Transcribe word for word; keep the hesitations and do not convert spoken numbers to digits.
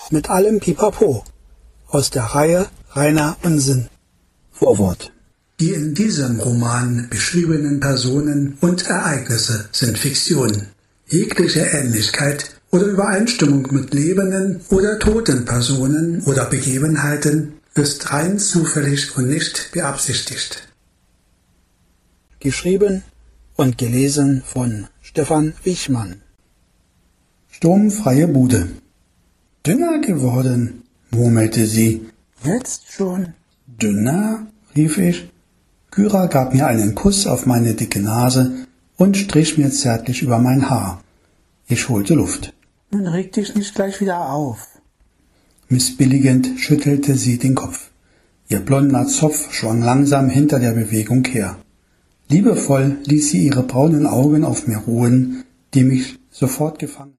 mit allem Pipapo aus der Reihe Rainer und Sinn. Vorwort. Die in diesem Roman beschriebenen Personen und Ereignisse sind Fiktion. Jegliche Ähnlichkeit oder Übereinstimmung mit lebenden oder toten Personen oder Begebenheiten ist rein zufällig und nicht beabsichtigt. Geschrieben und gelesen von Stefan Wichmann. Sturmfreie Bude. Dünner geworden, murmelte sie. Jetzt schon? Dünner? Rief ich. Kyra gab mir einen Kuss auf meine dicke Nase und strich mir zärtlich über mein Haar. Ich holte Luft. Nun reg dich nicht gleich wieder auf. Missbilligend schüttelte sie den Kopf. Ihr blonder Zopf schwang langsam hinter der Bewegung her. Liebevoll ließ sie ihre braunen Augen auf mir ruhen, die mich sofort gefangen